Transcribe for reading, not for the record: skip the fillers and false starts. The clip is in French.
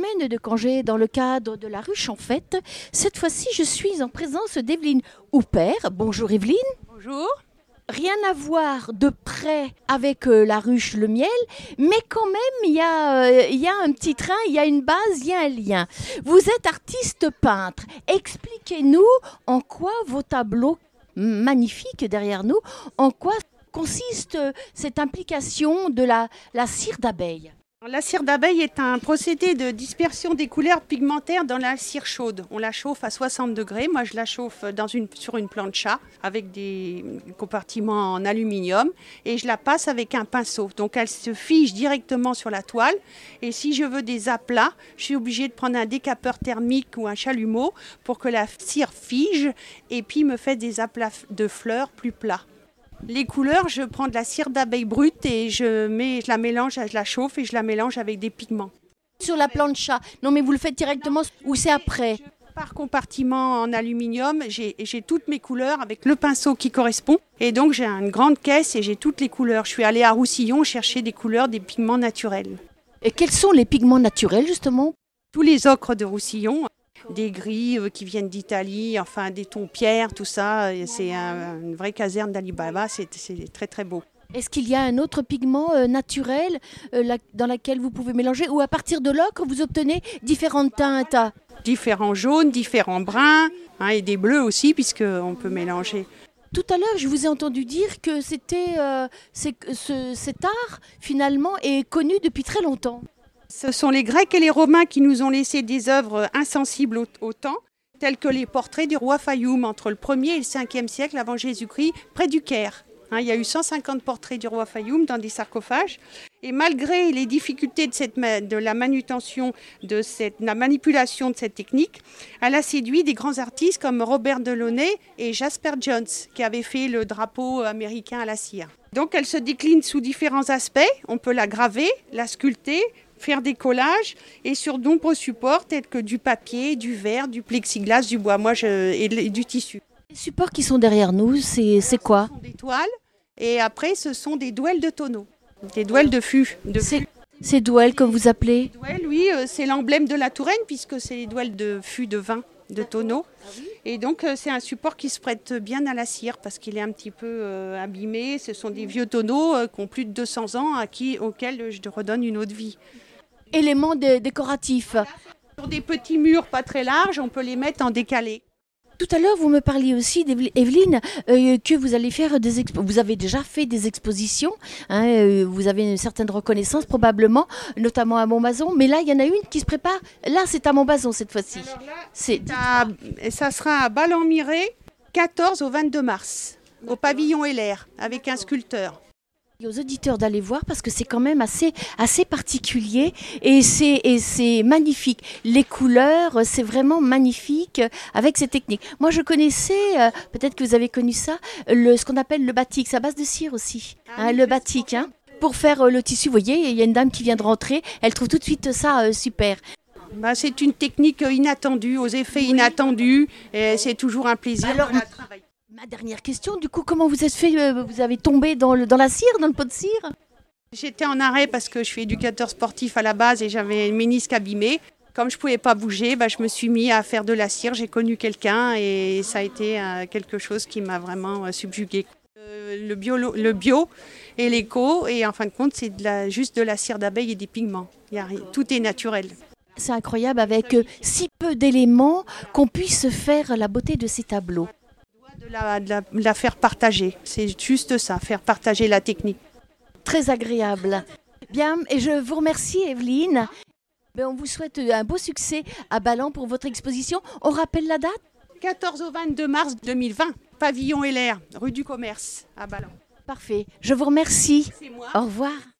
semaine de congé dans le cadre de la ruche en fait. Cette fois-ci, je suis en présence d'Evelyne Houpert. Bonjour Evelyne. Bonjour. Rien à voir de près avec la ruche Le Miel, mais quand même, il y a un petit train, il y a une base, il y a un lien. Vous êtes artiste peintre. Expliquez-nous en quoi vos tableaux magnifiques derrière nous, en quoi consiste cette implication de la cire d'abeille. La cire d'abeille est un procédé de dispersion des couleurs pigmentaires dans la cire chaude. On la chauffe à 60 degrés. Moi, je la chauffe sur une plancha avec des compartiments en aluminium et je la passe avec un pinceau. Donc, elle se fige directement sur la toile. Et si je veux des aplats, je suis obligée de prendre un décapeur thermique ou un chalumeau pour que la cire fige et puis me fait des aplats de fleurs plus plats. Les couleurs, je prends de la cire d'abeille brute et je la mélange, je la chauffe et je la mélange avec des pigments. Sur la plancha. Non, mais vous le faites directement ou c'est après? Par compartiment en aluminium, j'ai toutes mes couleurs avec le pinceau qui correspond. Et donc j'ai une grande caisse et j'ai toutes les couleurs. Je suis allée à Roussillon chercher des couleurs, des pigments naturels. Et quels sont les pigments naturels justement? Tous les ocres de Roussillon. Des gris qui viennent d'Italie, enfin des tons pierre, tout ça. C'est une vraie caserne d'Ali Baba, c'est très très beau. Est-ce qu'il y a un autre pigment naturel dans lequel vous pouvez mélanger ou à partir de l'ocre vous obtenez différentes teintes? Différents jaunes, différents bruns et des bleus aussi puisqu'on peut mélanger. Tout à l'heure, je vous ai entendu dire que cet art finalement est connu depuis très longtemps. Ce sont les Grecs et les Romains qui nous ont laissé des œuvres insensibles au temps, telles que les portraits du roi Fayoum entre le 1er et le 5e siècle avant Jésus-Christ, près du Caire. Il y a eu 150 portraits du roi Fayoum dans des sarcophages. Et malgré les difficultés de la manutention, la manipulation de cette technique, elle a séduit des grands artistes comme Robert Delaunay et Jasper Johns, qui avaient fait le drapeau américain à la cire. Donc elle se décline sous différents aspects. On peut la graver, la sculpter, faire des collages et sur de nombreux supports tels que du papier, du verre, du plexiglas, du bois et du tissu. Les supports qui sont derrière nous, c'est quoi? Ce sont des toiles et après ce sont des douelles de tonneaux, des douelles de fût. Ces douelles comme vous appelez? Les douelles, oui, c'est l'emblème de la Touraine puisque c'est les douelles de fût de vin, de tonneaux. Et donc c'est un support qui se prête bien à la cire parce qu'il est un petit peu abîmé. Ce sont des vieux tonneaux qui ont plus de 200 ans auxquels je redonne une autre vie. Éléments décoratifs. Sur des petits murs pas très larges, on peut les mettre en décalé. Tout à l'heure, vous me parliez aussi, Evelyne, que vous allez faire vous avez déjà fait des expositions, vous avez une certaine reconnaissance probablement, notamment à Montbazon, mais là, il y en a une qui se prépare. Là, c'est à Montbazon cette fois-ci. Alors là, ça sera à Ballon-Miré, 14 au 22 mars, au pavillon Heller, avec un sculpteur. Et aux auditeurs d'aller voir parce que c'est quand même assez particulier et c'est magnifique. Les couleurs, c'est vraiment magnifique avec ces techniques. Moi, je connaissais, peut-être que vous avez connu ça, ce qu'on appelle le batik. C'est à base de cire aussi, le batik. Pour faire le tissu, vous voyez, il y a une dame qui vient de rentrer, elle trouve tout de suite ça super. C'est une technique inattendue, aux effets inattendus, et c'est toujours un plaisir de la travailler. Ma dernière question, du coup, comment vous êtes fait, vous avez tombé dans la cire, dans le pot de cire? J'étais en arrêt parce que je suis éducateur sportif à la base et j'avais une ménisque abîmée. Comme je ne pouvais pas bouger, je me suis mis à faire de la cire. J'ai connu quelqu'un et ça a été quelque chose qui m'a vraiment subjuguée. Le bio et l'éco, et en fin de compte, c'est juste de la cire d'abeille et des pigments. Tout est naturel. C'est incroyable avec si peu d'éléments qu'on puisse faire la beauté de ces tableaux. De la faire partager, c'est juste ça, faire partager la technique. Très agréable. Bien, et je vous remercie Evelyne. On vous souhaite un beau succès à Ballon pour votre exposition. On rappelle la date? 14 au 22 mars 2020, pavillon Heller, rue du Commerce à Ballon. Parfait, je vous remercie. C'est moi. Au revoir.